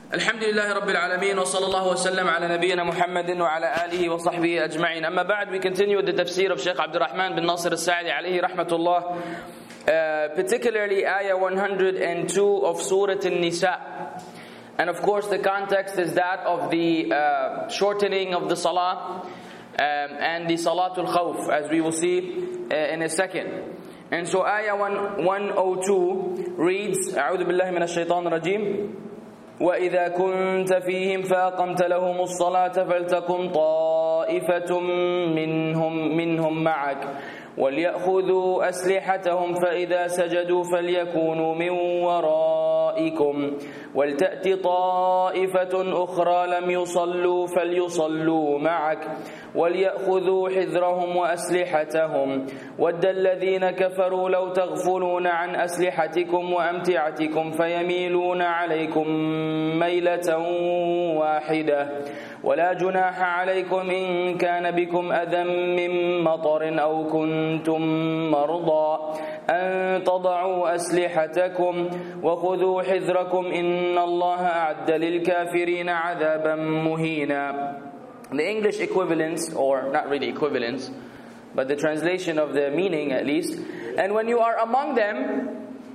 Alhamdulillahi Rabbil Alameen wa sallallahu wa sallam ala nabiyyina Muhammadin wa ala alihi wa sahbihi ajma'in. Amma ba'd, we continue with the tafsir of Shaykh Abdul Rahman bin Nasir al-Sa'di alayhi rahmatullah, particularly ayah 102 of Surah An-Nisa. And of course the context is that of the shortening of the salah and the salatul khawf, as we will see in a second. And so ayah 102 reads, A'udhu billahi minash shaitanir rajim. وَإِذَا كُنْتَ فِيهِمْ فَأَقَمْتَ لَهُمُ الصَّلَاةَ فَلْتَكُنْ طَائِفَةٌ مِّنْهُمْ مَعَكَ وَلْيَأْخُذُوا أَسْلِحَتَهُمْ فَإِذَا سَجَدُوا فَلْيَكُونُوا مِنْ وَرَائِكُمْ وَلْتَأْتِ طَائِفَةٌ أُخْرَى لَمْ يُصَلُّوا فَلْيُصَلُّوا مَعَكَ وَلْيَأْخُذُوا حِذْرَهُمْ وَأَسْلِحَتَهُمْ وَدَّ الَّذِينَ كَفَرُوا لَوْ تَغْفُلُونَ عَنْ أَسْلِحَتِكُمْ وَأَمْتِعَتِكُمْ فَيَمِيلُونَ عَلَيْكُمْ مَيْلَةً وَاحِدَةً ولا جناح عليكم إن كان بكم أذى من مطر أو كنتم مرضى أن تضعوا أسلحتكم وخذوا حذركم إن الله أعد للكافرين عذابا مهينا. The English equivalence, or not really equivalence, but the translation of the meaning at least. And when you are among them,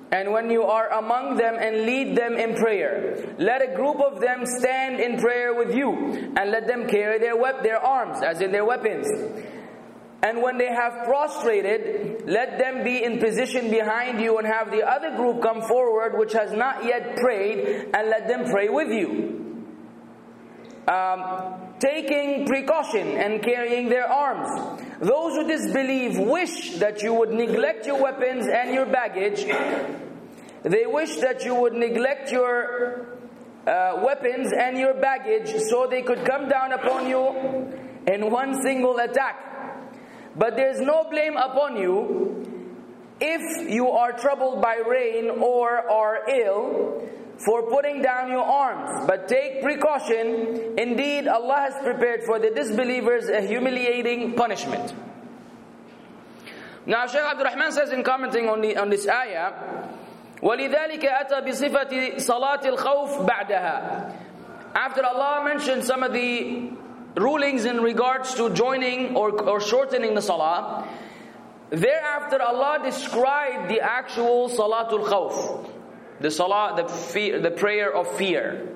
and lead them in prayer, let a group of them stand in prayer with you, and let them carry their arms, as in their weapons. And when they have prostrated, let them be in position behind you, and have the other group come forward which has not yet prayed, and let them pray with you. Taking precaution and carrying their arms. Those who disbelieve wish that you would neglect your weapons and your baggage. They wish that you would neglect your weapons and your baggage so they could come down upon you in one single attack. But there is no blame upon you if you are troubled by rain or are ill for putting down your arms. But take precaution. Indeed, Allah has prepared for the disbelievers a humiliating punishment. Now Shaykh Abdul Rahman says in commenting on this ayah, وَلِذَلِكَ أَتَى بِصِفَةِ صَلَاةِ الْخَوْفِ بَعْدَهَا. After Allah mentioned some of the rulings in regards to joining or shortening the salah, thereafter Allah described the actual salatul khawf, the salah, the prayer of fear.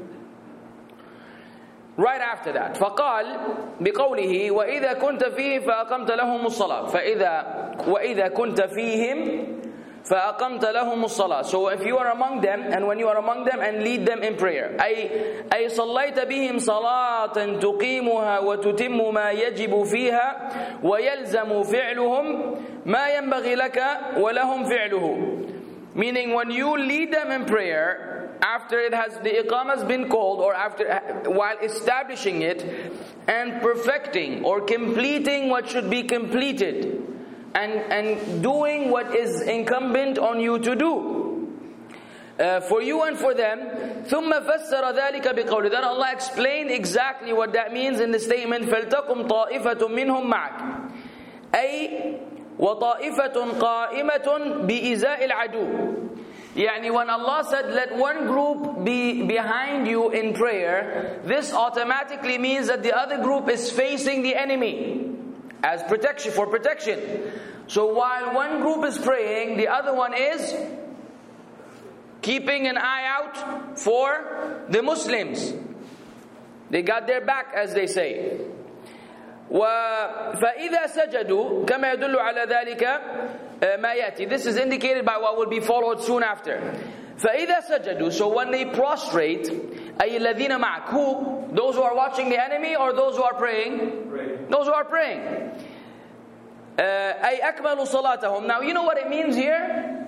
Right after that, فقال بقوله وإذا كنت فيه فأقمت لهم الصلاة وإذا كنت فيهم فأقمت لهم الصلاة. So if you are among them, and when you are among them, and lead them in prayer, أي صليت بهم صلاة تقيمها وتتم ما يجب فيها ويلزم فعلهم ما ينبغي لك ولهم فعله. Meaning, when you lead them in prayer, after the iqamah has been called, or while establishing it, and perfecting or completing what should be completed, and doing what is incumbent on you to do, for you and for them, ثُمَّ فَسَّرَ ذَلِكَ بِقَوْلِ. Then Allah explained exactly what that means in the statement, فَلْتَقُمْ طَائِفَةٌ مِّنْهُمْ مَعَكَ أي وَطَائِفَةٌ قَائِمَةٌ بِإِزَاءِ الْعَدُوِّ. Yani when Allah said, let one group be behind you in prayer, this automatically means that the other group is facing the enemy as protection, for protection. So while one group is praying, the other one is keeping an eye out for the Muslims. They got their back, as they say. فَإِذَا سَجَدُوا كَمَا يَدُلُّ عَلَى ذَلِكَ مَا يَأْتِي. This is indicated by what will be followed soon after. فَإِذَا سَجَدُوا. So when they prostrate, أَيِ الَّذِينَ مَعَكَ. Who? Those who are watching the enemy, or those who are praying? Those who are praying. أَيْ أَكْمَلُوا صَلَاتَهُمْ. Now you know what it means here?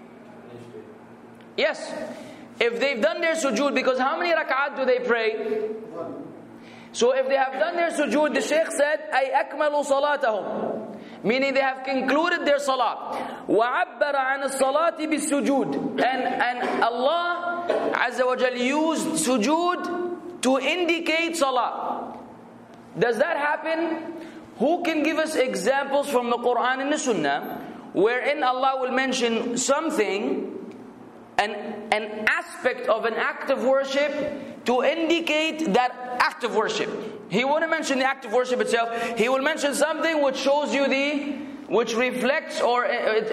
Yes. If they've done their sujood, because how many rak'at do they pray? So if they have done their sujood, the Shaykh said, أَيْ أَكْمَلُوا صَلَاتَهُمْ, meaning they have concluded their salah. وَعَبَّرَ عَنِ الصَّلَاةِ بِالسُّجُود. And Allah Azza wa Jal used sujood to indicate salah. Does that happen? Who can give us examples from the Quran and the Sunnah wherein Allah will mention something and an aspect of an act of worship to indicate that act of worship. He wouldn't mention the act of worship itself. He will mention something which shows you which reflects or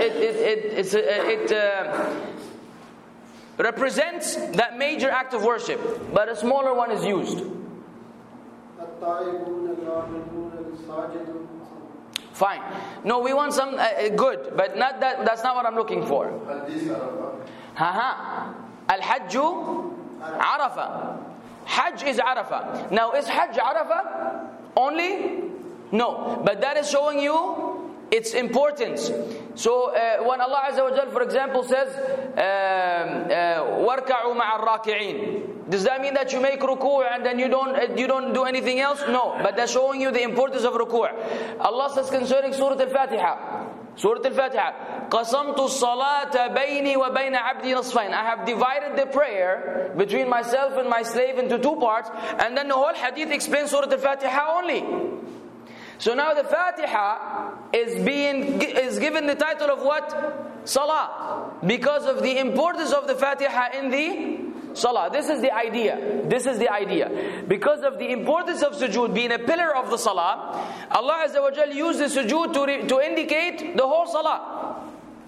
it represents that major act of worship. But a smaller one is used. Fine. No, we want some good, but not that. That's not what I'm looking for. Al-Hajju Arafah. Hajj is Arafah. Now, is Hajj Arafah only? No, but that is showing you its importance. So when Allah Azza wa Jal, for example, says وَارْكَعُوا مَعَ الرَّاكِعِينَ, does that mean that you make ruku' and then you don't do anything else? No, but that's showing you the importance of ruku'. Allah says concerning Surah Al-Fatiha, قَسَمْتُ الصَّلَاةَ بَيْنِي وَبَيْنَ عَبْدِي نَصْفَيْنِ, I have divided the prayer between myself and my slave into two parts. And then the whole hadith explains Surah Al-Fatiha only. So now the Fatiha is given the title of what? Salah, because of the importance of the Fatiha in the Salah. This is the idea. Because of the importance of sujood being a pillar of the Salah, Allah Azza wa Jal used the sujood to indicate the whole Salah.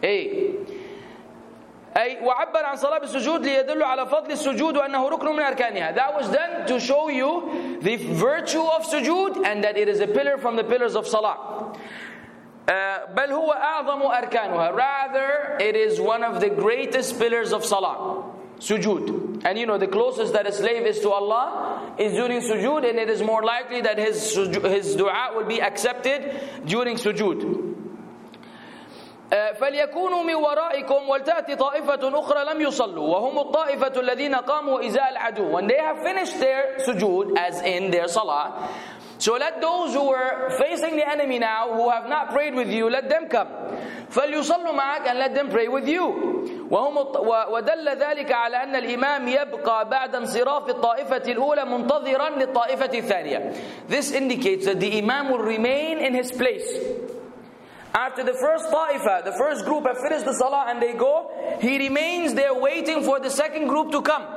وعبر عن صلاة بالسجود ليدل على فضل السجود وأنه ركن من أركانها. That was done to show you the virtue of sujood and that it is a pillar from the pillars of Salah. بل هو أعظم أركانها. Rather, it is one of the greatest pillars of Salah. Sujood. And you know, the closest that a slave is to Allah is during sujood, and it is more likely that his dua will be accepted during sujood. فليكونوا من ورائكم ولتأتي طائفة أخرى لم يصلوا وهم الطائفة الذين قاموا إزاء العدو. When they have finished their sujood, as in their salah, so let those who were facing the enemy now, who have not prayed with you, let them come. فليصلوا معك, and let them pray with you. ودل ذلك على أن الإمام يبقى بعد انصراف الطائفة الأولى منتظرا للطائفة الثانية. This indicates that the imam will remain in his place. After the first ta'ifa, the first group have finished the salah and they go, he remains there waiting for the second group to come.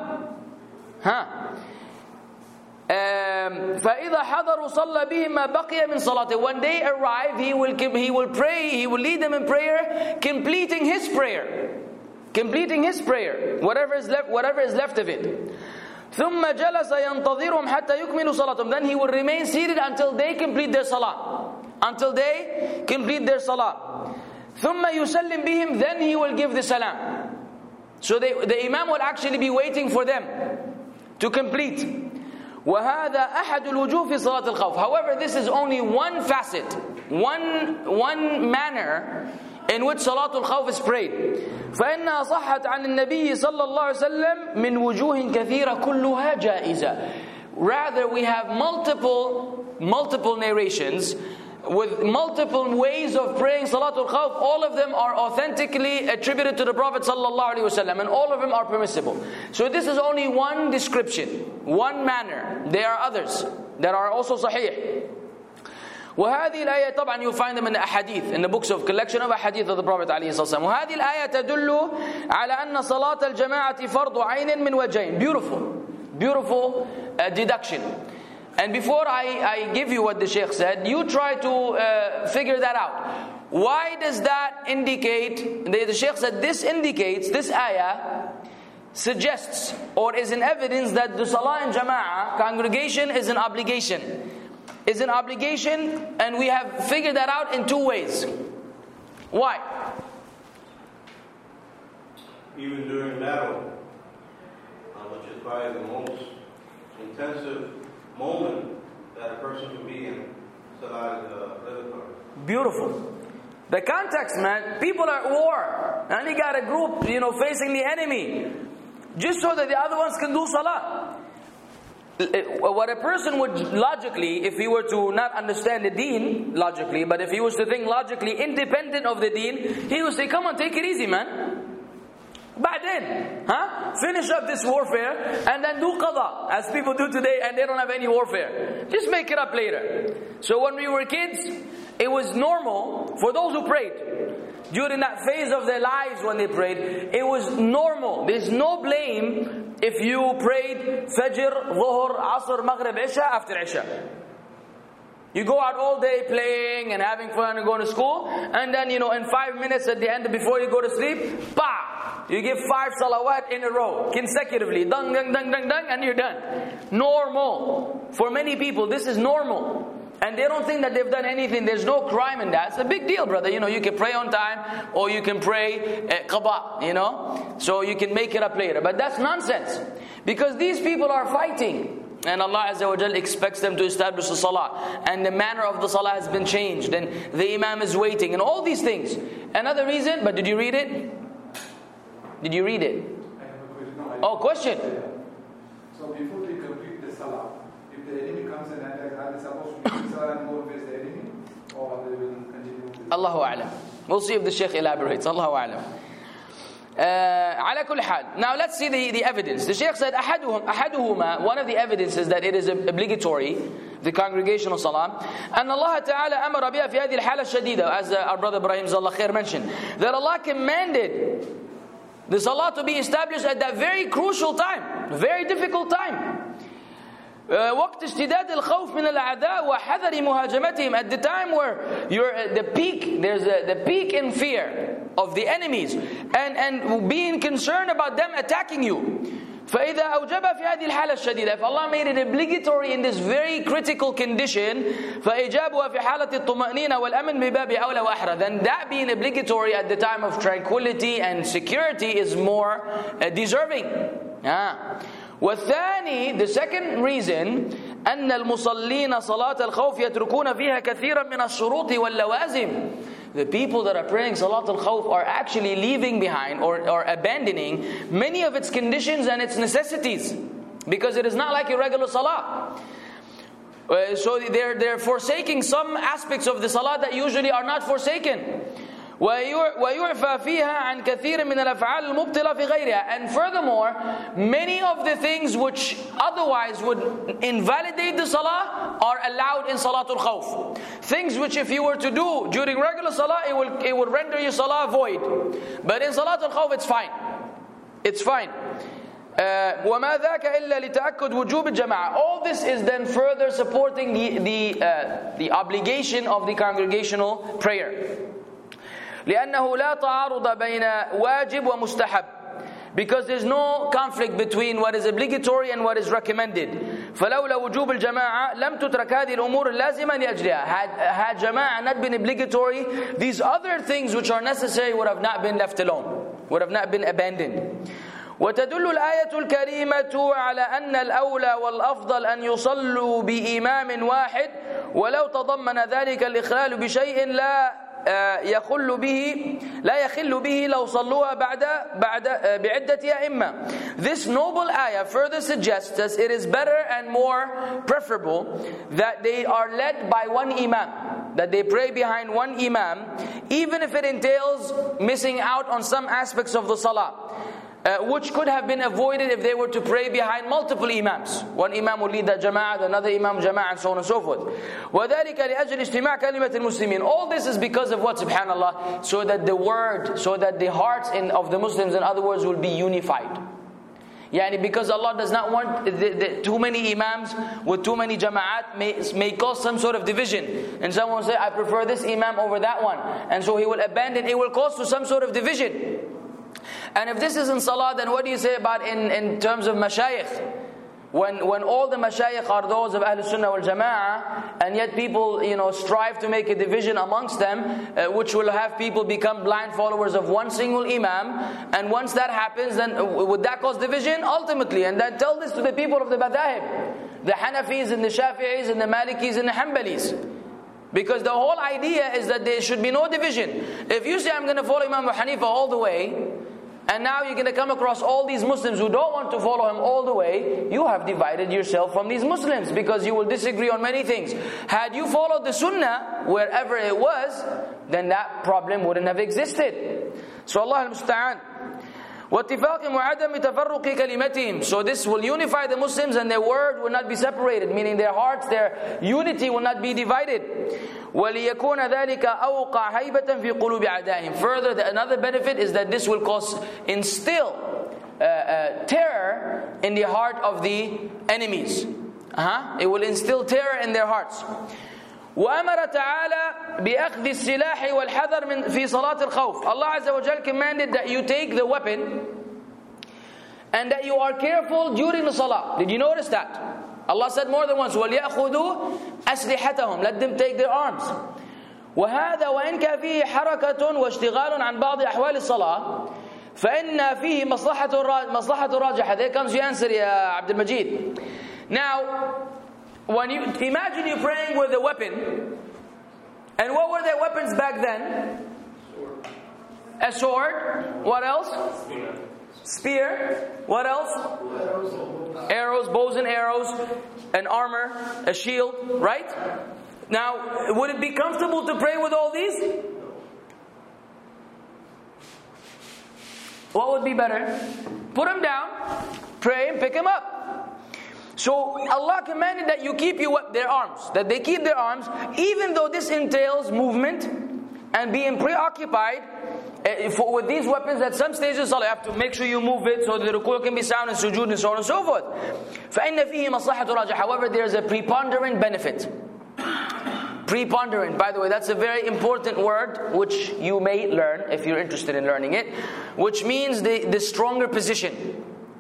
فَإِذَا حَضَرُوا صَلَّى بِهِمْ مَا بَقِيَ مِنْ صَلَاتِهِ. When they arrive, he will pray, he will lead them in prayer, completing his prayer, whatever is left of it. ثُمَّ جَلَسَ يَنْتَظِرُهُمْ حَتَّى يُكْمِلُوا صَلَاتَهُم. Then he will remain seated until they complete their salah. ثُمَّ يُسَلِّمْ بِهِمْ. Then he will give the salam. So the imam will actually be waiting for them to complete. وَهَذَا أَحَدُ الْوُجُوهِ فِي صَلَاةِ الْخَوْفِ. However, this is only one facet, one manner in which Salatul Khawf is prayed. فَإِنَّهَا صَحَّتْ عَنِ النَّبِيِّ صَلَّى اللَّهُ عَلَيْهِ وسلم مِنْ وُجُوهٍ كَثِيرَةٍ كُلُّهَا جَائِزَةٌ. Rather, we have multiple narrations with multiple ways of praying Salatul Khawf. All of them are authentically attributed to the Prophet sallallahu alaihi wasallam, and all of them are permissible. So this is only one description, one manner. There are others that are also sahih. وهذه الآية طبعا you find them in the ahadith, in the books of collection of ahadith of the Prophet عليه الصلاة والسلام. وهذه الآية تدل على أن صلاة الجماعة فرض عين من وجهين. Beautiful deduction. And before I give you what the Shaykh said, you try to figure that out. Why does that indicate? The Shaykh said this indicates, this ayah suggests or is an evidence that the Salah in Jama'ah, congregation, is an obligation. And we have figured that out in two ways. Why? Even during battle, which is probably the most intensive moment that a person can be in, Salah is obligatory. Beautiful. The context, man, people are at war, and you got a group, facing the enemy, just so that the other ones can do Salah. What a person would logically, if he were to not understand the deen logically, but if he was to think logically independent of the deen, he would say, come on, take it easy, man. Ba'din, finish up this warfare and then do qada, as people do today, and they don't have any warfare. Just make it up later. So when we were kids, it was normal for those who prayed during that phase of their lives when they prayed, it was normal. There's no blame if you prayed Fajr, Dhuhr, Asr, Maghrib, Isha after Isha. You go out all day playing and having fun and going to school, and then in 5 minutes at the end before you go to sleep, you give 5 salawat in a row, consecutively, dung, dung, dung, dung, dung, and you're done. Normal. For many people, this is normal. And they don't think that they've done anything. There's no crime in that. It's a big deal, brother. You can pray on time, or you can pray qada, so you can make it up later. But that's nonsense. Because these people are fighting. And Allah Azza wa Jal expects them to establish the salah. And the manner of the salah has been changed. And the imam is waiting. And all these things. Another reason, but did you read it? Did you read it? I have a question. Oh, question. So before we complete the salah, if the enemy comes and attacks, are they supposed to do salah and go face the enemy? Or they will continue with Allahu A'lam. We'll see if the Shaykh elaborates. Allahu A'lam. على كل حال. Now let's see the evidence. The Shaykh said أحدهما, one of the evidences that it is obligatory, the congregational salah, أن الله تعالى أمر بها في هذه الحالة الشديدة, as our brother Ibrahim Zallah Khair mentioned, that Allah commanded the salah to be established at that very crucial time, very difficult time. وقت اشتداد الخوف من الأعداء وحذر مهاجمتهم, at the time where you're at the peak, there's the peak in fear of the enemies and being concerned about them attacking you. فإذا أوجب في هذه الحالة الشديدة, if Allah made it obligatory in this very critical condition, فإجابها في حالة الطمأنينة والأمن بباب أولى وأحرى, then that being obligatory at the time of tranquility and security is more deserving. والثاني, the second reason, أن المصلين صلاة الخوف يتركون فيها كثيرا من الشروط واللوازم. The people that are praying Salat al-Khawf are actually leaving behind or abandoning many of its conditions and its necessities, because it is not like a regular Salah. So they're forsaking some aspects of the Salah that usually are not forsaken. ويعفى فيها عن كثير من الأفعال المبطلة في غيرها. And furthermore, many of the things which otherwise would invalidate the salah are allowed in Salatul Khawf. Things which if you were to do during regular salah, it would render your salah void. But in Salatul Khawf, it's fine. It's fine. وما ذاك إلا لتأكد وجوب الجماعة. All this is then further supporting the obligation of the congregational prayer. لأنه لا تعارض بين واجب ومستحب, because there's no conflict between what is obligatory and what is recommended. فلولا وجوب الجماعة لم تترك هذه الأمور اللازمة لأجلها. Had jama'ah not been obligatory, these other things which are necessary would have not been left alone, would have not been abandoned. وتدل الآية الكريمة على أن الأولى والأفضل أن يصلوا بإمام واحد ولو تضمن ذلك الإخلال بشيء لا يخل به لو صلوها بعدة أئمة. This noble ayah further suggests that it is better and more preferable that they are led by one imam, that they pray behind one imam, even if it entails missing out on some aspects of the salah, which could have been avoided if they were to pray behind multiple imams. One imam will lead the jama'ah, another imam jama'ah, and so on and so forth. وَذَلِكَ لِأَجْلِ اجْتِمَاعِ كَلِمَةِ الْمُسْلِمِينَ. All this is because of what, subhanallah, so that the word, so that the hearts of the Muslims, in other words, will be unified. Yani because Allah does not want too many imams with too many jama'at may cause some sort of division. And someone will say, I prefer this imam over that one. And so he will abandon, it will cause to some sort of division. And if this is in salah, then what do you say about in terms of mashayikh? When all the mashayikh are those of Ahlul Sunnah wal Jama'ah, and yet people strive to make a division amongst them, which will have people become blind followers of one single imam, and once that happens, then would that cause division? Ultimately. And then tell this to the people of the Madhahib, the Hanafis and the Shafi'is and the Malikis and the Hanbalis. Because the whole idea is that there should be no division. If you say, I'm going to follow Imam Abu Hanifa all the way, and now you're going to come across all these Muslims who don't want to follow him all the way, you have divided yourself from these Muslims, because you will disagree on many things. Had you followed the Sunnah wherever it was, then that problem wouldn't have existed. So Allah al-Musta'an. وَاتِّفَاقِهِمْ وَعَدَمِ تَفَرُّقِ كَلِمَتِهِمْ. So this will unify the Muslims and their word will not be separated, meaning their hearts, their unity will not be divided. وَلِيَكُونَ ذَلِكَ أَوْقَعَ هَيْبَةً فِي قُلُوبِ أَعْدَائِهِمْ. Further, another benefit is that this will instill terror in the heart of the enemies. It will instill terror in their hearts. وَأَمَرَ تَعَالَى بِأَخْذِ السِّلَاحِ وَالْحَذَرِ فِي صَلَاةِ الْخَوْفِ. Allah Azza wa Jal commanded that you take the weapon and that you are careful during the salah. Did you notice that? Allah said more than once, وَلْيَأْخُذُوا أَسْلِحَتَهُم. Let them take their arms. وَهَذَا وَإِنْ كَانَ فِيهِ حَرَكَةٌ وَاشْتِغَالٌ عَنْ بَعْضِ أَحْوَالِ الصَّلَاةِ فَإِنَّ فِيهِ مَصْلَحَةٌ راجحة. There comes your answer, Ya Abdul Majid. Now, when you imagine you praying with a weapon, and what were their weapons back then? A sword. What else? Spear. What else? Arrows, bows and arrows, an armor, a shield, right? Now, would it be comfortable to pray with all these? What would be better? Put them down, pray and pick them up. So Allah commanded that you keep their arms, that they keep their arms, even though this entails movement and being preoccupied with these weapons at some stages of salah. You have to make sure you move it so that the ruku' can be sound and sujood and so on and so forth. فَإِنَّ فِيهِ مَصْلَحَةُ رَاجِحَةٌ. However, there is a preponderant benefit. Preponderant, by the way, that's a very important word which you may learn if you're interested in learning it, which means the stronger position.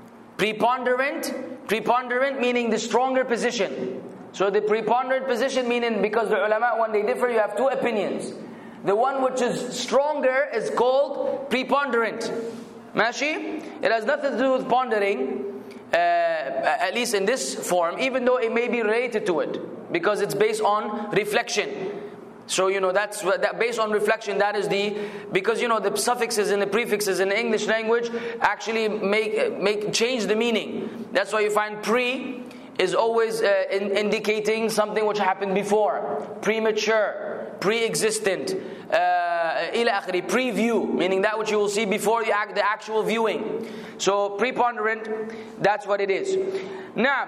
Preponderant meaning the stronger position. So the preponderant position meaning, because the ulama, when they differ, you have two opinions. The one which is stronger is called preponderant. Mashi? It has nothing to do with pondering, at least in this form, even though it may be related to it, because it's based on reflection. So that's that based on reflection. That is because the suffixes and the prefixes in the English language actually change the meaning. That's why you find pre is always indicating something which happened before, premature, pre-existent, ila akhiri, preview, meaning that which you will see before the actual viewing. So preponderant, that's what it is. Now,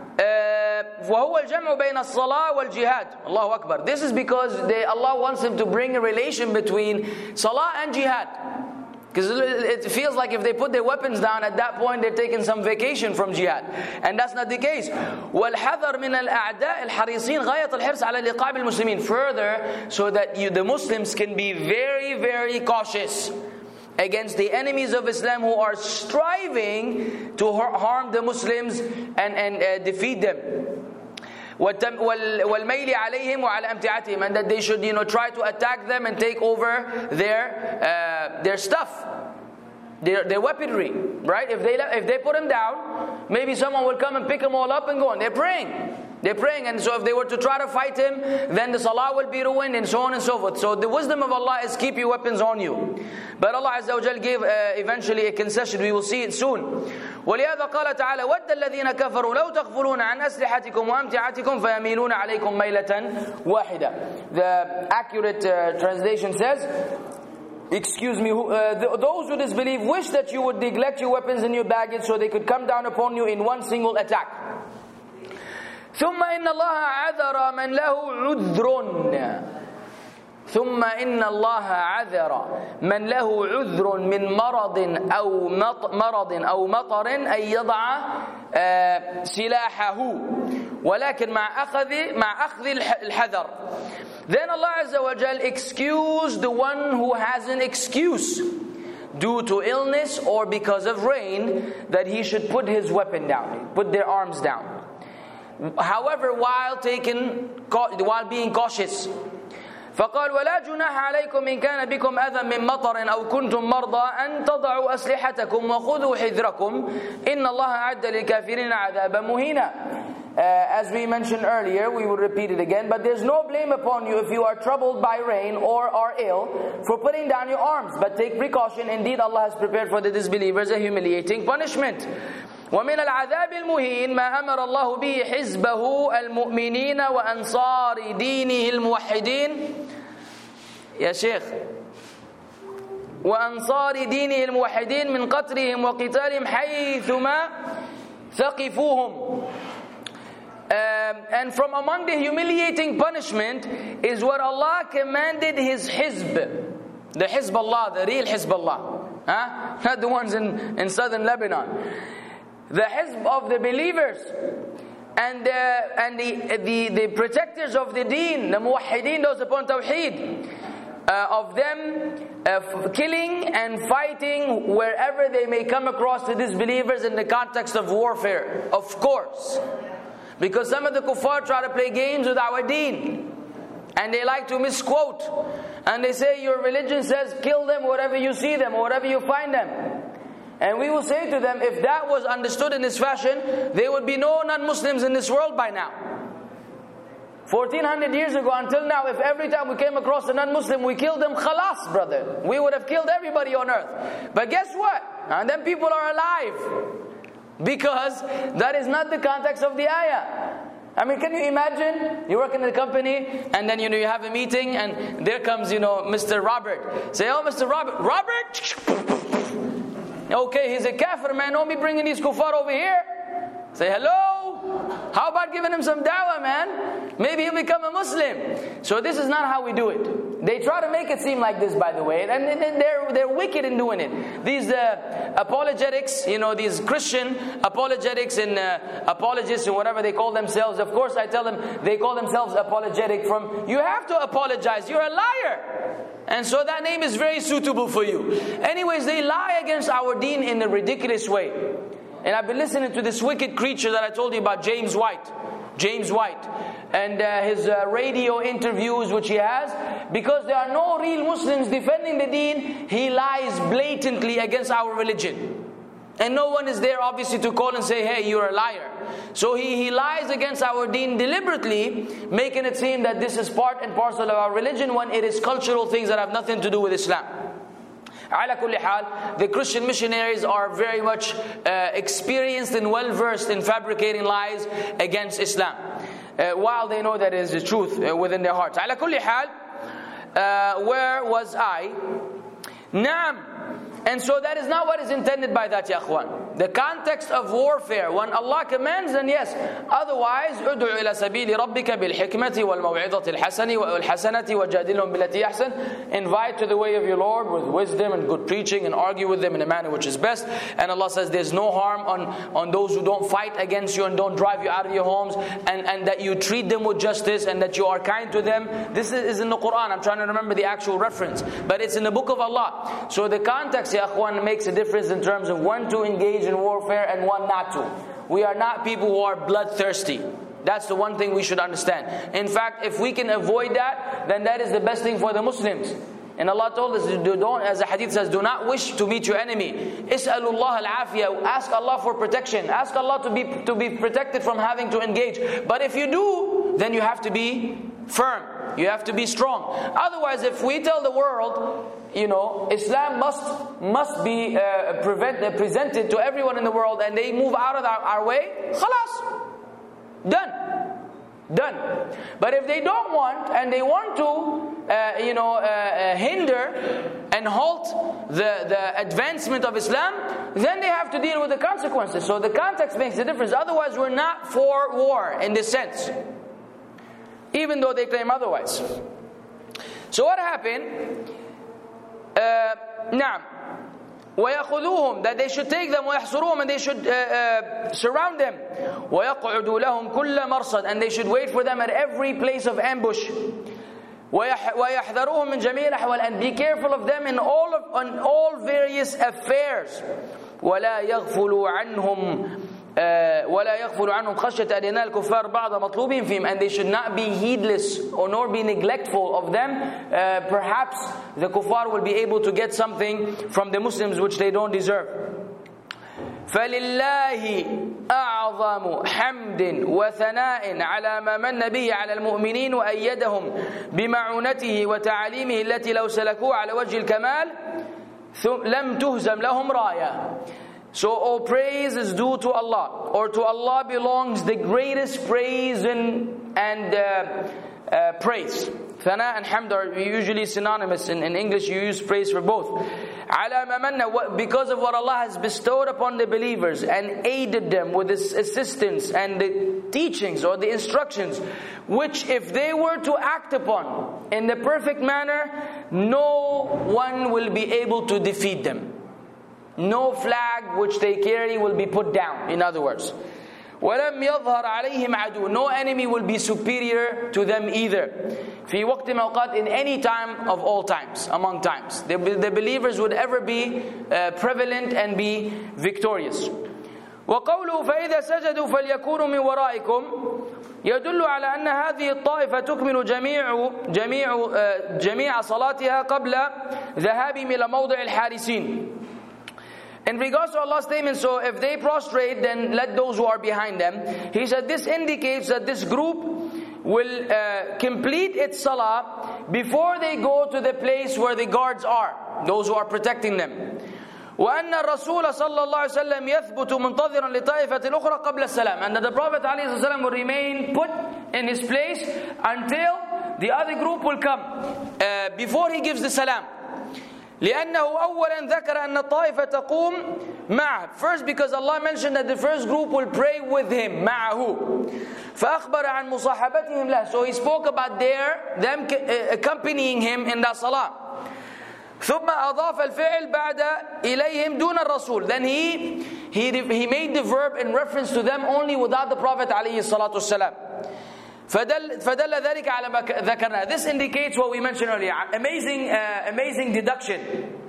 وهو الجمع بين الصلاة والجهاد. Allahu Akbar. This is because Allah wants him to bring a relation between salah and jihad. Because it feels like if they put their weapons down at that point, they're taking some vacation from jihad. And that's not the case. وَالْحَذَرْ مِنَ الْأَعْدَاءِ الْحَرِيصِينَ غَايَةَ الْحِرْصِ عَلَى لِقَابِ الْمُسْلِمِينَ. Further, so that the Muslims can be very, very cautious against the enemies of Islam who are striving to harm the Muslims and defeat them. وَالْمَيْلِ عَلَيْهِمْ وَعَلَى أَمْتِعَتِهِمْ. And that they should try to attack them and take over their stuff, their weaponry, right? If they put them down, maybe someone will come and pick them all up and go on. They're praying, and so if they were to try to fight him, then the salah will be ruined and so on and so forth. So the wisdom of Allah is keep your weapons on you. But Allah Azza wa Jal gave eventually a concession. We will see it soon. وَلِهَذَا قَالَ تَعَالَى وَدَّ الَّذِينَ كَفَرُوا لَوْ تَغْفُلُونَ عَنْ أَسْلِحَتِكُمْ وَأَمْتِعَتِكُمْ فَيَمِيلُونَ عَلَيْكُمْ مَيْلَةً وَاحِدَةً. The accurate translation says, excuse me, those who disbelieve wish that you would neglect your weapons and your baggage so they could come down upon you in one single attack. ثم إن الله عذر من له عذر من مرض أو مطر أن يضع سلاحه ولكن مع أخذ الحذر. Then Allah Azza wa Jal excused the one who has an excuse due to illness or because of rain, that he should put his weapon down, put their arms down. However, while being cautious. فقال ولا جناح عليكم إن كان بكم أذى من مطر أو كنتم مرضى أن تضعوا أسلحتكم وخذوا حذركم إن الله أعد للكافرين عذابا مهينا. As we mentioned earlier, we will repeat it again, but there's no blame upon you if you are troubled by rain or are ill for putting down your arms. But take precaution, indeed Allah has prepared for the disbelievers a humiliating punishment. ومن العذاب المهين ما أمر الله به حزبه المؤمنين وأنصار دينه الموحدين. يا شيخ, وأنصار دينه الموحدين من قتلهم وقتالهم حيثما ثقفوهم. And from among the humiliating punishment is what Allah commanded His Hizb. The Hizb Allah, the real Hizb Allah. Not the ones in southern Lebanon. The Hizb of the believers. And the protectors of the deen, the muwahhideen, those upon tawheed, of them killing and fighting wherever they may come across the disbelievers in the context of warfare, of course. Because some of the kuffar try to play games with our deen, and they like to misquote, and they say your religion says kill them wherever you see them or wherever you find them. And we will say to them, if that was understood in this fashion, there would be no non-Muslims in this world by now. 1400 years ago until now, if every time we came across a non-Muslim, we killed them, khalas, brother. We would have killed everybody on earth. But guess what? And then people are alive. Because that is not the context of the ayah. I mean, can you imagine? You work in a company, and then you have a meeting, and there comes Mr. Robert. Say, oh, Mr. Robert. Okay, he's a kafir, man. Don't be bringing these kuffar over here. Say hello. How about giving him some dawah, man? Maybe he'll become a Muslim. So this is not how we do it. They try to make it seem like this, by the way, and they're wicked in doing it. These apologetics, these Christian apologetics and apologists or whatever they call themselves. Of course, I tell them they call themselves apologetic from. You have to apologize. You're a liar. And so that name is very suitable for you. Anyways, they lie against our deen in a ridiculous way. And I've been listening to this wicked creature that I told you about, James White, and his radio interviews which he has. Because there are no real Muslims defending the deen, he lies blatantly against our religion. And no one is there obviously to call and say, hey, you're a liar. So he lies against our deen deliberately, making it seem that this is part and parcel of our religion when it is cultural things that have nothing to do with Islam. Ala kulli hal, the Christian missionaries are very much experienced and well versed in fabricating lies against Islam, while they know that it is the truth within their hearts. Ala kulli hal, where was I? Naam. And so that is not what is intended by that, ya akhwan. The context of warfare, when Allah commands, then yes. Otherwise, ادعو إلى سبيل ربك بالحكمة والموعظة الحسنة وجادلهم بالتي أحسن. Invite to the way of your Lord with wisdom and good preaching, and argue with them in a manner which is best. And Allah says there's no harm on those who don't fight against you and don't drive you out of your homes, and that you treat them with justice and that you are kind to them. This is in the Quran. I'm trying to remember the actual reference, but it's in the book of Allah. So the context, ya akhwan, makes a difference in terms of when to engage in warfare and when not to. We are not people who are bloodthirsty. That's the one thing we should understand. In fact, if we can avoid that, then that is the best thing for the Muslims. And Allah told us, don't, as the hadith says, do not wish to meet your enemy. Is'alullah al-afiyah. Ask Allah for protection. Ask Allah to be protected from having to engage. But if you do, then you have to be firm. You have to be strong. Otherwise, if we tell the world, Islam must be presented to everyone in the world, and they move out of our way, khalas, done. But if they don't want, and they want to hinder and halt the advancement of Islam, then they have to deal with the consequences. So the context makes a difference. Otherwise, we're not for war in this sense, even though they claim otherwise. So what happened? Naam. وَيَخُذُوهُمْ, that they should take them, وَيَحْصُرُوهُمْ, and they should surround them. وَيَقْعُدُوا لَهُمْ كُلَّ مَرْصَدٍ, and they should wait for them at every place of ambush. وَيَحْذَرُوهُمْ مِنْ جَمِيعِ الْأَحْوَالِ, and be careful of them on all various affairs. وَلَا يَغْفُلُوا عَنْهُمْ وَلَا يَغْفُلُ عَنْهُمْ خَشْيَةَ أَنْ يَنَالَ الْكُفَّارُ بَعْضَ مَطْلُوبِهِمْ فِيهِمْ, and they should not be heedless or nor be neglectful of them. Perhaps the kuffar will be able to get something from the Muslims which they don't deserve. فَلِلَّهِ أَعْظَمُ حَمْدٍ وَثَنَاءٍ عَلَى مَا مَنَّ بِهِ عَلَى الْمُؤْمِنِينَ وَأَيَّدَهُمْ بِمَعُونَتِهِ وَتَعَالِيمِهِ الَّتِي لَوْ سَلَكُوا عَلَى وَجْهِ الْكَمَالِ لَمْ تُهْزَمْ لَهُمْ رَايَةٌ. So all praise is due to Allah, or to Allah belongs the greatest praise and praise. Thana and hamd are usually synonymous. In English you use praise for both. عَلَى مَمَنَّ, because of what Allah has bestowed upon the believers and aided them with His assistance and the teachings or the instructions, which if they were to act upon in the perfect manner, no one will be able to defeat them. No flag which they carry will be put down, in other words. وَلَمْ يَظْهَرْ عَلَيْهِمْ عَدُوٌ, no enemy will be superior to them either. فِي وَقْتِ مَوْقَاتٍ, in any time of all times, among times. The believers would ever be prevalent and be victorious. وَقَوْلُهُ فَإِذَا سَجَدُوا فَلْيَكُونُوا مِنْ وَرَائِكُمْ يدل على أن هذه الطائفة تكمل جميع صلاتها قبل ذهابهم إلى موضع الحارسين. In regards to Allah's statement, so if they prostrate, then let those who are behind them. He said this indicates that this group will complete its salah before they go to the place where the guards are, those who are protecting them. وأن الرسول صلى الله عليه وسلم يثبت منتظرا لطائفة الأخرى قبل السلام, and that the Prophet عليه السلام will remain put in his place until the other group will come before he gives the salam. لأنه أولا ذكر أن الطائفة تقوم معه. First, because Allah mentioned that the first group will pray with him, معه. فأخبر عن مصاحبتهم له. So he spoke about them accompanying him in that salah. ثم أضاف الفعل بعد إليهم دون الرسول. Then he made the verb in reference to them only without the Prophet عليه الصلاة والسلام. فدل ذلك على ما ذكرنا. This indicates what we mentioned earlier. Amazing deduction.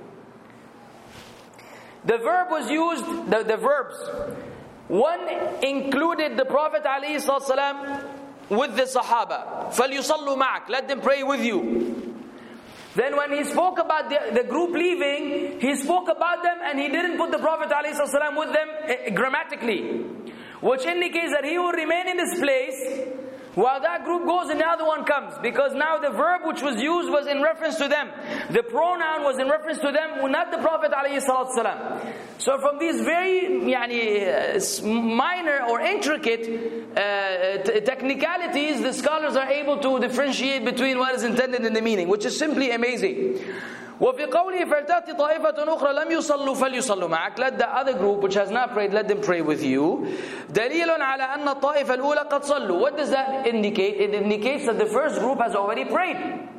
The verb was used, the verbs. One included the Prophet ﷺ with the Sahaba. فَلْيُصَلُّوا مَعَكَ, let them pray with you. Then when he spoke about the group leaving, he spoke about them and he didn't put the Prophet ﷺ with them grammatically. Which indicates that he will remain in this place while that group goes and the other one comes. Because now the verb which was used was in reference to them. The pronoun was in reference to them, not the Prophet ﷺ. So from these very minor or intricate technicalities, the scholars are able to differentiate between what is intended in the meaning, which is simply amazing. وفي قوله فلتأتي طائفة أخرى لم يصلوا فليصلوا معك, let the other group which has not prayed, let them pray with you. دليل على أن الطائفة الأولى قد صلوا. What does that indicate? It indicates that the first group has already prayed.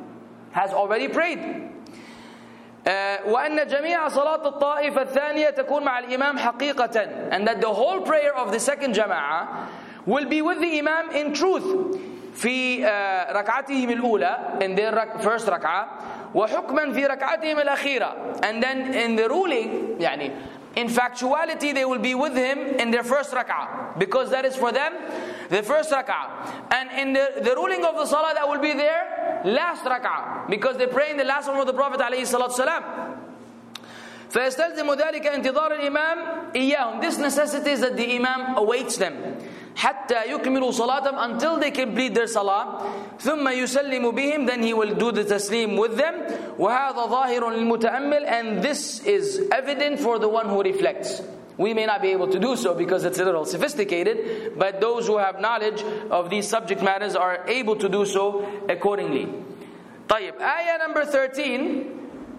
وأن جميع صلاة الطائفة الثانية تكون مع الإمام حقيقة, and that the whole prayer of the second jama'ah will be with the imam in truth. في ركعتهم الأولى, in their first rak'ah, وحكما في ركعتهم الأخيرة, and then in the ruling, in factuality they will be with him in their first rak'ah, because that is for them the first rak'ah, and in the ruling of the salah that will be their last rak'ah, because they pray in the last one with the Prophet عليه الصلاة والسلام. فيستلزم ذلك انتظار الإمام إياهم. This necessitates that the imam awaits them حتى يكملوا صلاتهم, until they complete their salah. ثم يسلم بهم, then he will do the taslim with them. وهذا ظاهر للمتأمل, and this is evident for the one who reflects. We may not be able to do so because it's a little sophisticated, but those who have knowledge of these subject matters are able to do so accordingly. طيب, ayah number 103.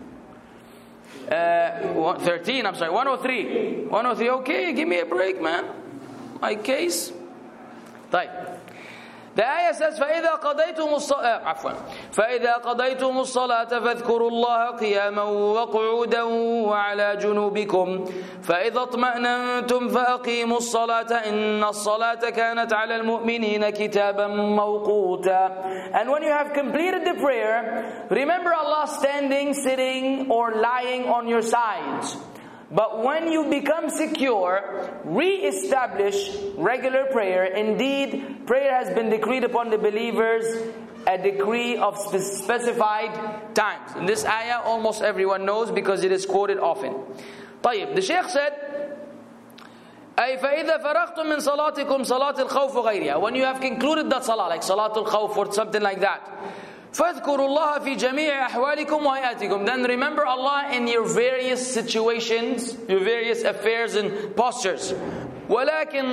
103. Okay, give me a break, man. My case. طيب. The ayah says فإذا قضيتم الصلاة فاذكروا الله قياما وقعودا وعلى جنوبكم فإذا اطمأننتم فأقيموا الصلاة إن الصلاة كانت على المؤمنين كتابا موقوتا. And when you have completed the prayer, remember Allah standing, sitting or lying on your sides. But when you become secure, re-establish regular prayer. Indeed, prayer has been decreed upon the believers, a decree of specified times. In this ayah, almost everyone knows because it is quoted often. طيب, the Shaykh said, أي فإذا فرغتم من صلاتكم صلاة الخوف وغيرها. When you have concluded that salah, like Salatul Khawf or something like that, فاذكروا الله في جميع أحوالكم وهيئاتكم. Then remember Allah in your various situations, your various affairs and postures. ولكن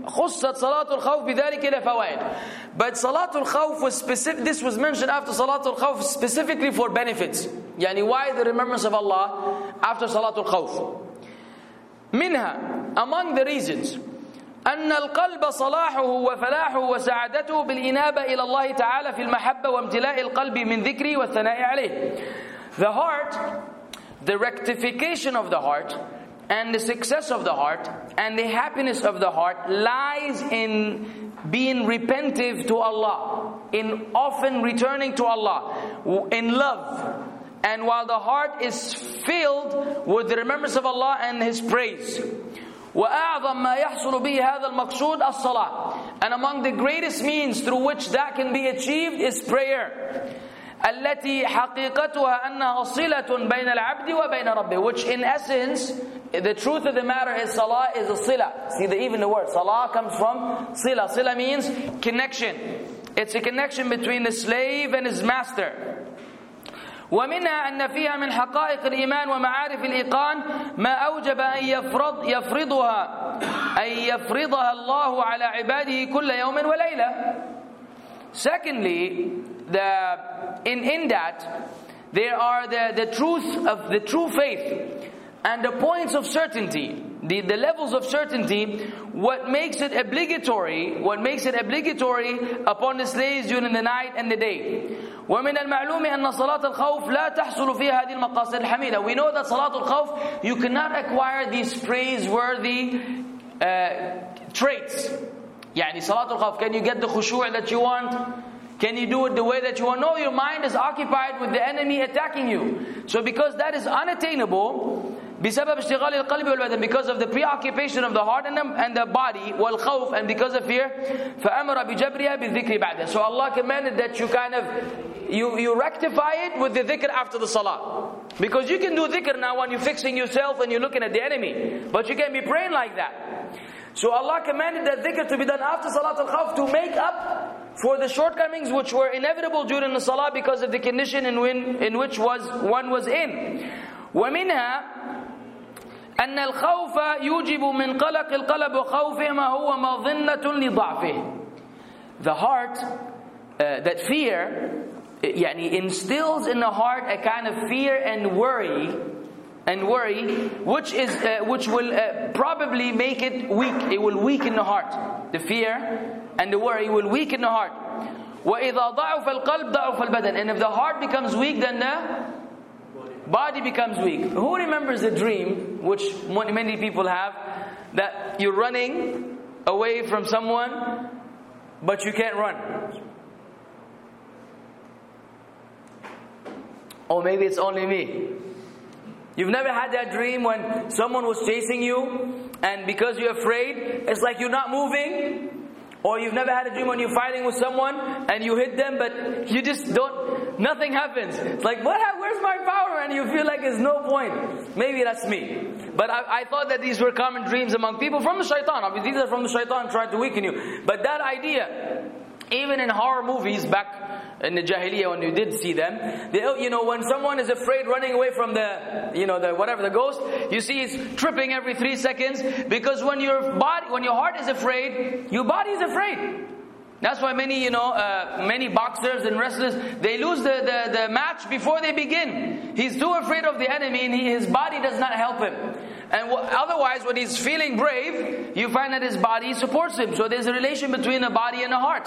خصت صلاة الخوف بذلك إلى فوائد. But Salatul Khawf was specific. This was mentioned after Salatul Khawf specifically for benefits. يعني why the remembrance of Allah after Salatul Khawf. منها, among the reasons, أن القلب صلاحه وفلاحه وسعادته بالإنابة إلى الله تعالى في المحبة وامتلاء القلب من ذكره والثناء عليه. The heart, the rectification of the heart, and the success of the heart, and the happiness of the heart lies in being repentive to Allah, in often returning to Allah, in love. And while the heart is filled with the remembrance of Allah and His praise. وَأَعْظَمْ مَا يَحْصُلُ بِهِ هَذَا الْمَقْصُودِ الصَّلَاةِ. And among the greatest means through which that can be achieved is prayer. التي حقيقتها أنها صلة بين العبد وبين ربه. Which in essence, the truth of the matter is salah is a sila. See, even the word salah comes from sila. Sila means connection. It's a connection between the slave and his master. ومنها أن فيها من حقائق الإيمان ومعارف الإيقان ما أوجب أن يفرضها الله على عباده كل يوم وليلة. Secondly, in that there are the truth of the true faith and the points of certainty, the levels of certainty, what makes it obligatory upon the slaves during the night and the day. ومن المعلوم أن صلاة الخوف لا تحصل فيها هذه المقاصد الحميدة. We know that Salatul Khawf, you cannot acquire these praiseworthy traits. يعني Salatul Khawf, can you get the khushu' that you want? Can you do it the way that you want? No, your mind is occupied with the enemy attacking you. So because that is unattainable, بسبب اشتغال القلب والبدن, because of the preoccupation of the heart and the body, والخوف, and because of fear, فأمر بجبرها بالذكر بعدها. So Allah commanded that you rectify it with the dhikr after the salah. Because you can do dhikr now when you're fixing yourself and you're looking at the enemy, but you can't be praying like that. So Allah commanded that dhikr to be done after Salat al-Khawf to make up for the shortcomings which were inevitable during the salah because of the condition in which one was in. ومنها أن الخوف يوجب من قلق القلب وخوفه ما هو مظنة لضعفه. The heart, that fear, يعني instills in the heart a kind of fear and worry, which will probably make it weak. It will weaken the heart. The fear and the worry will weaken the heart. وإذا ضعف القلب ضعف البدن. And if the heart becomes weak, then the body becomes weak. Who remembers the dream, which many people have, that you're running away from someone, but you can't run? Or maybe it's only me. You've never had that dream when someone was chasing you, and because you're afraid, it's like you're not moving? Or you've never had a dream when you're fighting with someone and you hit them, but you just nothing happens. It's like, where's my power? And you feel like there's no point. Maybe that's me. But I thought that these were common dreams among people from the shaitan. Obviously, these are from the shaitan trying to weaken you. But that idea, even in horror movies back in the Jahiliyyah when you did see them, when someone is afraid running away from the ghost, you see he's tripping every 3 seconds, because when your heart is afraid, your body is afraid. That's why many boxers and wrestlers, they lose the match before they begin. He's too afraid of the enemy and his body does not help him. And otherwise, when he's feeling brave, you find that his body supports him. So there's a relation between the body and the heart.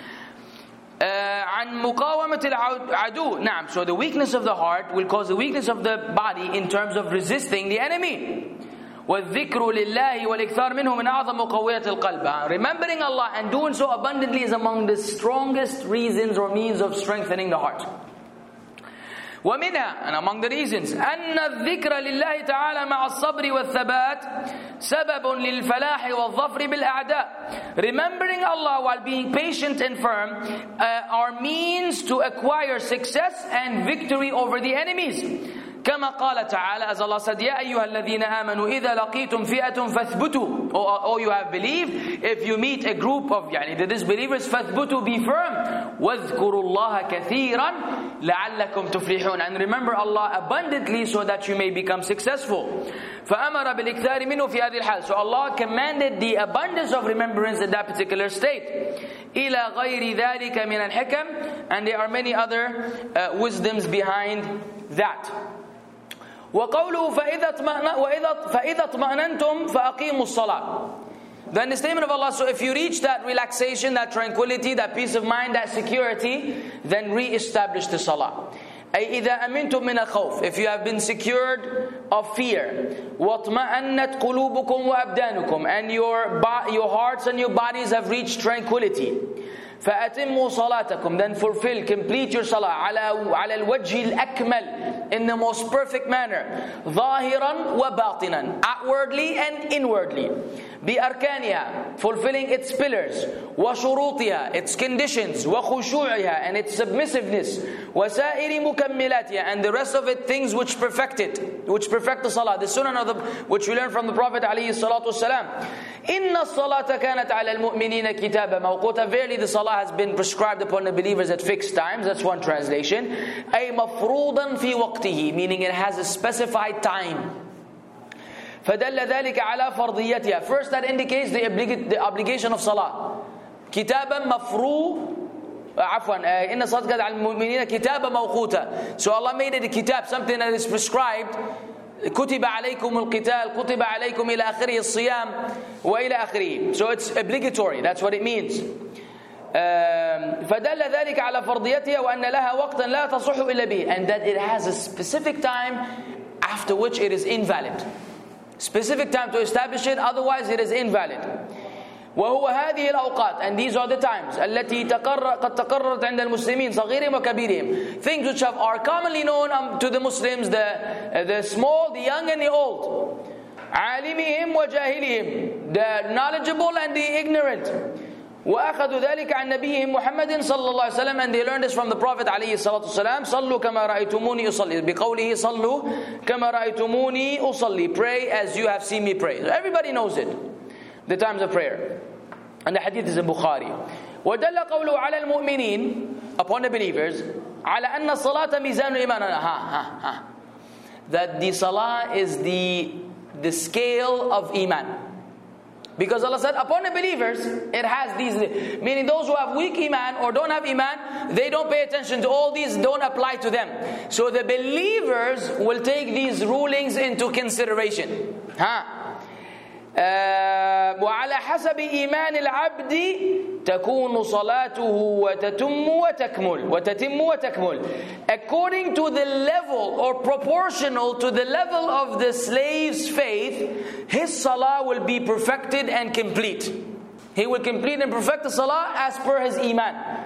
عن مقاومة العدو. نعم. So the weakness of the heart will cause the weakness of the body in terms of resisting the enemy. والذكر لله والإكثار منه من أعظم مقويات القلب. Remembering Allah and doing so abundantly is among the strongest reasons or means of strengthening the heart. ومنها, and among the reasons, أن الذكر لله تعالى مع الصبر والثبات سبب للفلاح والظفر بالأعداء. Remembering Allah while being patient and firm are means to acquire success and victory over the enemies. كما قال تعالى, as Allah said, يا أيها الذين آمنوا إذا لقيتم فئة فاثبتوا. Oh, you have believed, if you meet a group of the disbelievers, فاثبتوا, be firm. واذكروا الله كثيرا لعلكم تفلحون. And remember Allah abundantly so that you may become successful. فأمر بالإكثار منه في هذه الحال. So Allah commanded the abundance of remembrance in that particular state. إلى غير ذلك من الحكم, and there are many other wisdoms behind that. وقوله فإذا اطمأننتم فأقيموا الصلاة. Then the statement of Allah, so if you reach that relaxation, that tranquility, that peace of mind, that security, then re-establish the salah. أي إذا أمنتم من الخوف, if you have been secured of fear, وَاطْمَأَنَّتْ قُلُوبُكُمْ وَأَبْدَانُكُمْ, and your hearts and your bodies have reached tranquility, فَأَتِمُّوا صَلَاتَكُمْ, then fulfill, complete your salah, على الوجه الأكمل, in the most perfect manner, ظاهرا وباطنا, outwardly and inwardly, بأركانها, fulfilling its pillars, وشروطها, its conditions, وخشوعها, and its submissiveness, وسائر مكملاتها, and the rest of it, things which perfect it, which perfect the salah, the sunnah of which we learn from the Prophet عليه الصلاة والسلام. إن الصلاة كانت على المؤمنين كتابا موقوتا. Verily the salah has been prescribed upon the believers at fixed times. That's one translation. أي مفروضا في وقته, meaning it has a specified time. فدل ذلك على فرضيتها. First, that indicates the obligation of salah. كتابا مفروض عفوا إن الصلاة كانت على المؤمنين كتابا موقوتا. So Allah made it a kitab, something that is prescribed. كتب عليكم القتال, كتب عليكم إلى آخره الصيام وإلى آخره. So it's obligatory, that's what it means. فدل ذلك على فرضيتها وأن لها وقتا لا تصح إلا به, and that it has a specific time after which it is invalid. Specific time to establish it, otherwise it is invalid. وهو هذه الأوقات, and these are the times التي قد تقررت عند المسلمين صغيرهم وكبيرهم, things which are commonly known to the Muslims, the small, the young and the old, عالمهم وجاهلهم, the knowledgeable and the ignorant. وأخذوا ذلك عن نبيهم محمد صلى الله عليه وسلم, and they learned this from the Prophet عليه الصلاة والسلام. صلوا كما رأيتموني أصلي, بقوله صلوا كما رأيتموني أصلي, pray as you have seen me pray. So everybody knows it, the times of prayer, and the hadith is in Bukhari. ودل قوله على المؤمنين, upon the believers, على أن الصلاة ميزان الإيمان, that the salah is the scale of iman. Because Allah said, upon the believers, it has these, meaning those who have weak iman or don't have iman, they don't pay attention to all these, don't apply to them. So the believers will take these rulings into consideration. وعلى حسب إيمان العبد تكون صلاته وتتم وتكمل. According to the level or proportional to the level of the slave's faith, his salah will be perfected and complete. He will complete and perfect the salah as per his iman.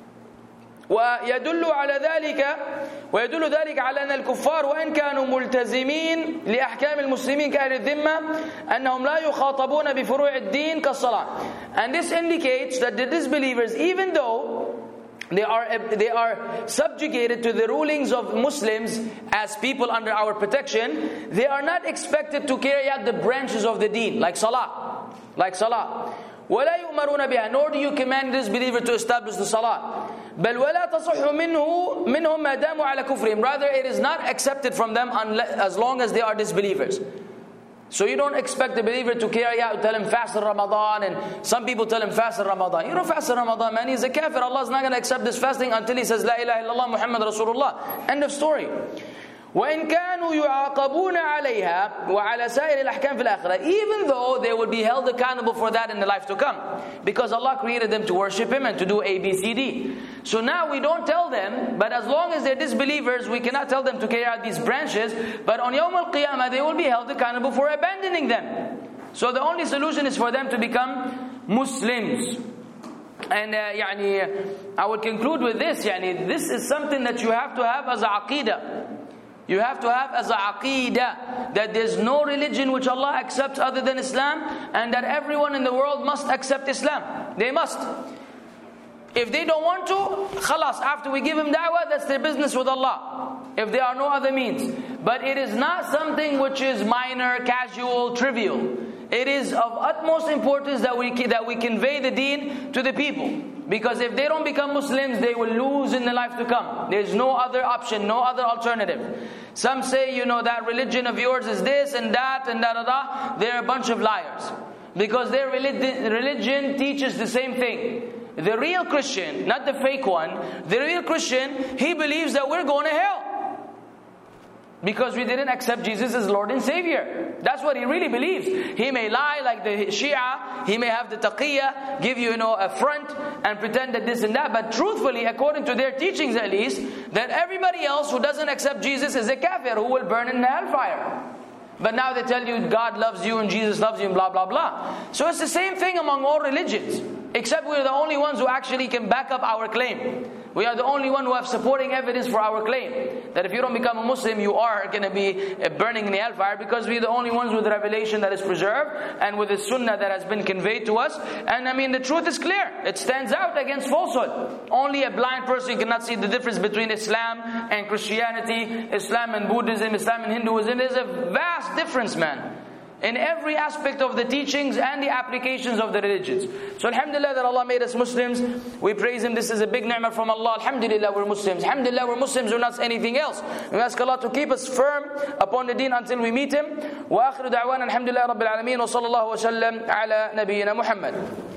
ويدل ذلك على أن الكفار وإن كانوا ملتزمين لأحكام المسلمين كأهل الذمة أنهم لا يخاطبون بفروع الدين كالصلاة. And this indicates that the disbelievers, even though they are subjugated to the rulings of Muslims as people under our protection, they are not expected to carry out the branches of the deen like salah. ولا يؤمرون بها, nor do you command this believer to establish the salah. بل ولا تصح منهم ما داموا على كفرهم. Rather, it is not accepted from them as long as they are disbelievers. So you don't expect the believer to carry out, tell him fast in Ramadan, and some people tell him fast in Ramadan. You don't fast in Ramadan, man. He's a kafir. Allah is not going to accept this fasting until he says La ilaha illallah Muhammad Rasulullah. End of story. وإن كانوا يعاقبون عليها وعلى سائر الأحكام في الآخرة, even though they will be held accountable for that in the life to come, because Allah created them to worship Him and to do A, B, C, D. So now we don't tell them, but as long as they're disbelievers, we cannot tell them to carry out these branches, but on Yawm al-Qiyamah they will be held accountable for abandoning them. So the only solution is for them to become Muslims. And I would conclude with this, this is something that you have to have as a aqidah. You have to have as a aqidah that there's no religion which Allah accepts other than Islam, and that everyone in the world must accept Islam. They must. If they don't want to, khalas, after we give him da'wah, that's their business with Allah. If there are no other means. But it is not something which is minor, casual, trivial. It is of utmost importance that we convey the deen to the people. Because if they don't become Muslims, they will lose in the life to come. There's no other option, no other alternative. Some say, that religion of yours is this and that and da-da-da. They're a bunch of liars. Because their religion teaches the same thing. The real Christian, not the fake one, the real Christian, he believes that we're going to hell. Because we didn't accept Jesus as Lord and Savior. That's what he really believes. He may lie like the Shia, he may have the taqiyya, give you, a front and pretend that this and that. But truthfully, according to their teachings at least, that everybody else who doesn't accept Jesus is a kafir who will burn in the hellfire. But now they tell you God loves you and Jesus loves you and blah blah blah. So it's the same thing among all religions. Except we're the only ones who actually can back up our claim. We are the only one who have supporting evidence for our claim. That if you don't become a Muslim, you are going to be burning in the hellfire. Because we're the only ones with the revelation that is preserved. And with the sunnah that has been conveyed to us. And the truth is clear. It stands out against falsehood. Only a blind person cannot see the difference between Islam and Christianity. Islam and Buddhism, Islam and Hinduism. There's a vast difference, man. In every aspect of the teachings and the applications of the religions. So alhamdulillah that Allah made us Muslims. We praise Him. This is a big ni'mah from Allah. Alhamdulillah we're Muslims. Alhamdulillah we're Muslims. We're not anything else. We ask Allah to keep us firm upon the deen until we meet Him. Wa akhiru da'wana alhamdulillah rabbil alameen. Wa sallallahu wa sallam ala nabiyyina Muhammad.